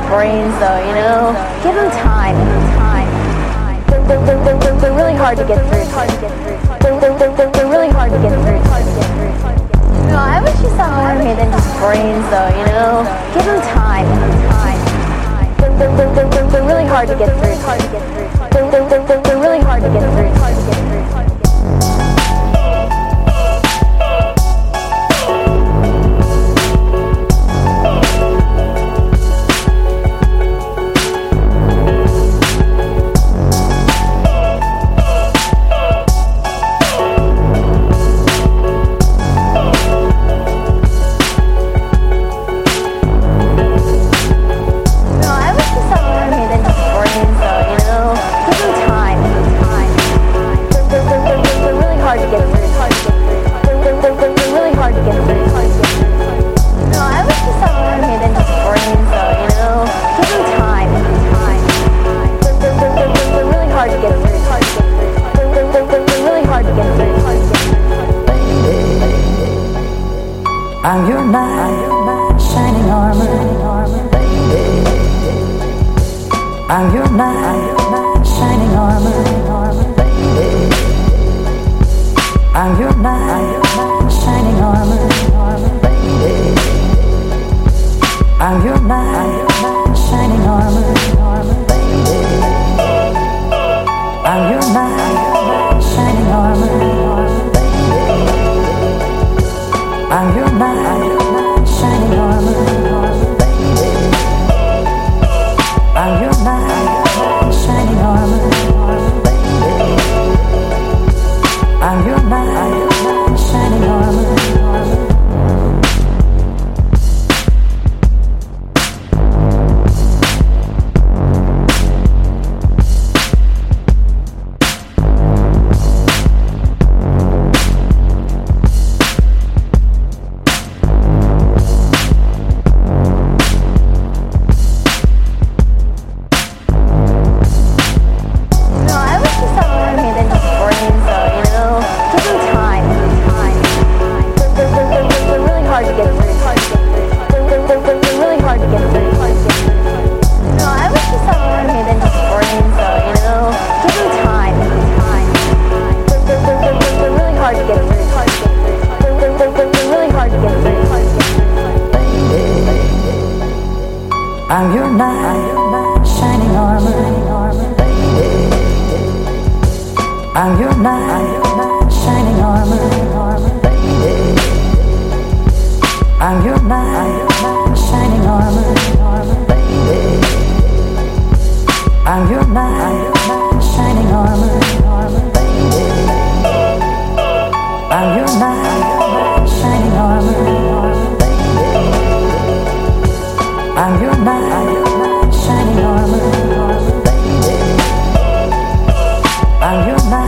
brains though, you know? Give them time. They're really hard to get through. They're really hard to get through. No, I wish you saw more of me than just brains though, you know? Give them time. They're really hard to get through. They're really hard to get through. I'm your knight, shining armor, lady. I'm your knight, shining armor, lady. I'm your knight, shining armor, lady. I'm your knight, shining armor, lady. I'm your knight, shining armor, lady. I'm your knight, shining armor, lady. I'm your knight, shining armor, lady. I'm your knight, shining armor. I'm your knight, shining armor, lady. I'm your knight, shining armor, lady. I'm your knight, shining armor, lady. I'm your knight, shining armor, lady. I'm your knight, shining armor, lady. I'm your knight, shining armor, lady. I'm your knight.